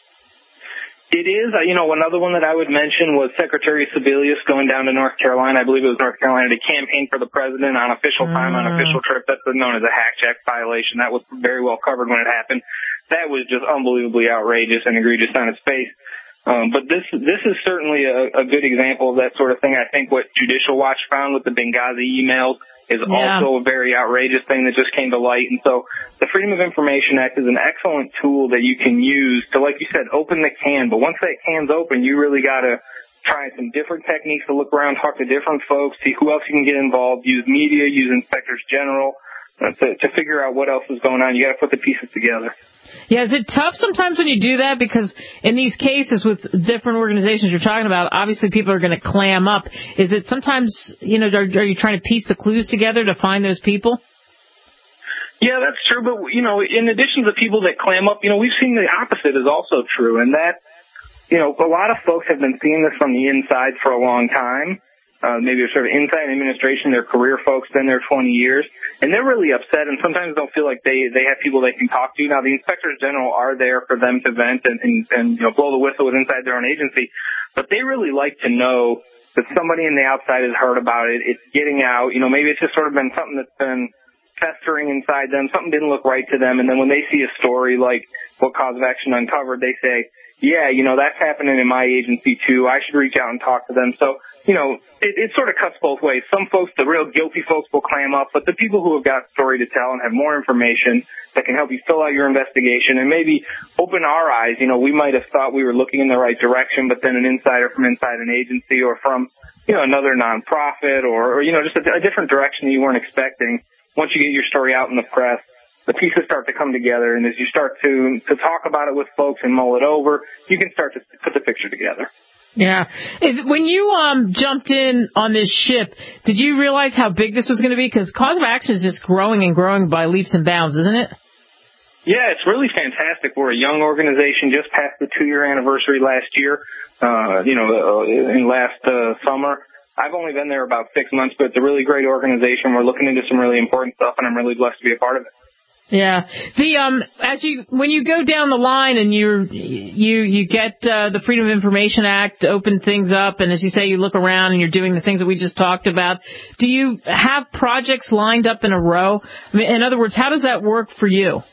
Speaker 17: It is. You know, another one that I would mention was Secretary Sebelius going down to North Carolina. I believe it was North Carolina to campaign for the president on official time, mm. on official trip. That's known as a hack check violation. That was very well covered when it happened. That was just unbelievably outrageous and egregious on its face. Um, but this this is certainly a, a good example of that sort of thing. I think what Judicial Watch found with the Benghazi emails is yeah. also a very outrageous thing that just came to light. And so the Freedom of Information Act is an excellent tool that you can use to, like you said, open the can. But once that can's open, you really got to try some different techniques to look around, talk to different folks, see who else you can get involved, use media, use inspectors general uh, to, to figure out what else is going on. You got to put the pieces together.
Speaker 1: Yeah, is it tough sometimes when you do that? Because in these cases with different organizations you're talking about, obviously people are going to clam up. Is it sometimes, you know, are, are you trying to piece the clues together to find those people?
Speaker 17: Yeah, that's true. But, you know, in addition to the people that clam up, you know, we've seen the opposite is also true. And that, you know, a lot of folks have been seeing this from the inside for a long time. Uh, maybe they're sort of inside administration, they're career folks, been there twenty years, and they're really upset and sometimes don't feel like they, they have people they can talk to. Now, the inspectors general are there for them to vent and, and, and, you know, blow the whistle with inside their own agency, but they really like to know that somebody in the outside has heard about it, it's getting out, you know, maybe it's just sort of been something that's been festering inside them, something didn't look right to them, and then when they see a story like what Cause of Action uncovered, they say, yeah, you know, that's happening in my agency too. I should reach out and talk to them. So, you know, it, it sort of cuts both ways. Some folks, the real guilty folks, will clam up, but the people who have got a story to tell and have more information that can help you fill out your investigation and maybe open our eyes. You know, we might have thought we were looking in the right direction, but then an insider from inside an agency or from, you know, another nonprofit or, or you know, just a, a different direction that you weren't expecting. Once you get your story out in the press, the pieces start to come together, and as you start to to talk about it with folks and mull it over, you can start to put the picture together.
Speaker 1: Yeah. When you um jumped in on this ship, did you realize how big this was going to be? Because Cause of Action is just growing and growing by leaps and bounds, isn't it?
Speaker 17: Yeah, it's really fantastic. We're a young organization, just passed the two-year anniversary last year, uh, you know, in last uh, summer. I've only been there about six months, but it's a really great organization. We're looking into some really important stuff, and I'm really blessed to be a part of it.
Speaker 1: Yeah. The um as you when you go down the line and you you you get uh, the Freedom of Information Act to open things up, and as you say, you look around and you're doing the things that we just talked about, do you have projects lined up in a row? I mean, in other words, how does that work for you?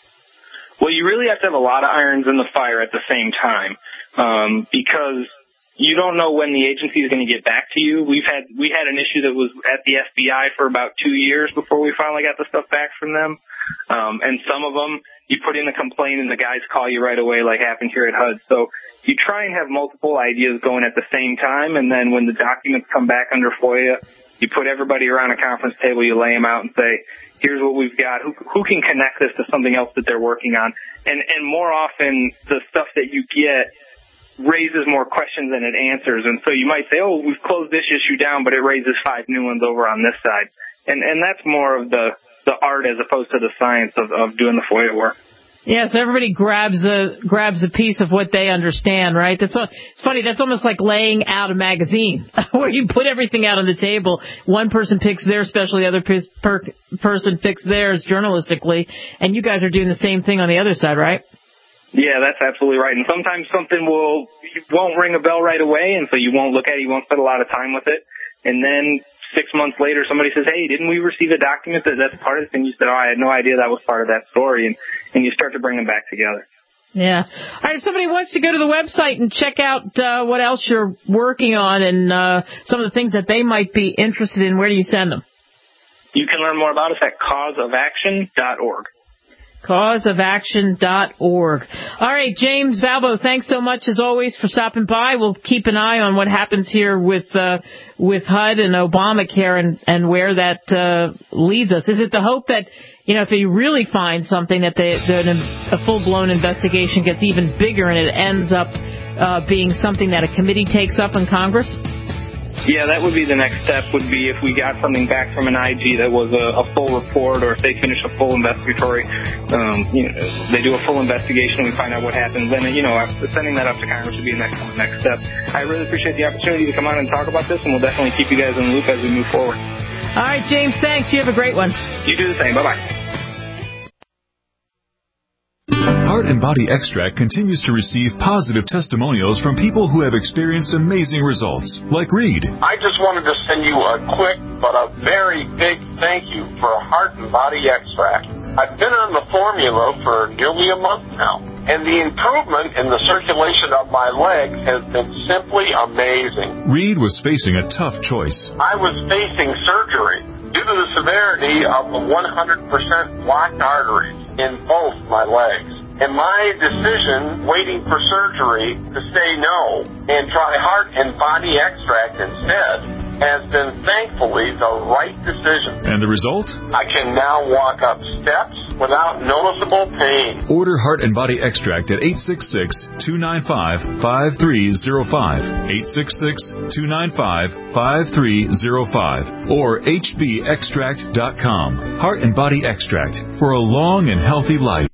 Speaker 17: Well, you really have to have a lot of irons in the fire at the same time, um, because you don't know when the agency is going to get back to you. We've had we had an issue that was at the F B I for about two years before we finally got the stuff back from them. Um, and some of them, you put in a complaint and the guys call you right away, like happened here at H U D. So you try and have multiple ideas going at the same time, and then when the documents come back under FOIA, you put everybody around a conference table, you lay them out and say, here's what we've got. Who, who can connect this to something else that they're working on? And, and more often, the stuff that you get raises more questions than it answers. And so you might say, oh, we've closed this issue down, but it raises five new ones over on this side. And, and that's more of the, the art as opposed to the science of, of doing the FOIA work.
Speaker 1: Yeah, so everybody grabs a grabs a piece of what they understand, right? That's it's funny. That's almost like laying out a magazine where you put everything out on the table. One person picks their specialty, the other per, per, person picks theirs journalistically, and you guys are doing the same thing on the other side, right?
Speaker 17: Yeah, that's absolutely right. And sometimes something will won't ring a bell right away, and so you won't look at it, you won't spend a lot of time with it, and then six months later, somebody says, hey, didn't we receive a document that that's part of this? And you said, oh, I had no idea that was part of that story. And, and you start to bring them back together.
Speaker 1: Yeah. All right, if somebody wants to go to the website and check out uh, what else you're working on and uh, some of the things that they might be interested in, where do you send them?
Speaker 17: You can learn more about us at cause of action dot org.
Speaker 1: cause of action dot org. All right, James Valbo, thanks so much as always for stopping by. We'll keep an eye on what happens here with uh, with H U D and Obamacare and, and where that uh, leads us. Is it the hope that, you know, if they really find something, that, they, that a full-blown investigation gets even bigger and it ends up uh, being something that a committee takes up in Congress?
Speaker 17: Yeah, that would be the next step, would be if we got something back from an I G that was a, a full report, or if they finish a full investigatory, um, you know, they do a full investigation and we find out what happens, then, you know, sending that up to Congress would be the next, next step. I really appreciate the opportunity to come on and talk about this, and we'll definitely keep you guys in the loop as we move forward.
Speaker 1: All right, James, thanks. You have a great one.
Speaker 17: You do the same. Bye-bye.
Speaker 18: Heart and Body Extract continues to receive positive testimonials from people who have experienced amazing results, like Reed.
Speaker 19: I just wanted to send you a quick but a very big thank you for Heart and Body Extract. I've been on the formula for nearly a month now, and the improvement in the circulation of my legs has been simply amazing.
Speaker 18: Reed was facing a tough choice.
Speaker 19: I was facing surgery due to the severity of the one hundred percent blocked arteries in both my legs. And my decision, waiting for surgery, to say no and try Heart and Body Extract instead, has been thankfully the right decision.
Speaker 18: And the result?
Speaker 19: I can now walk up steps without noticeable pain.
Speaker 18: Order Heart and Body Extract at eight six six, two nine five, five three zero five, eight six six, two nine five, five three zero five, or h b extract dot com. Heart and Body Extract for a long and healthy life.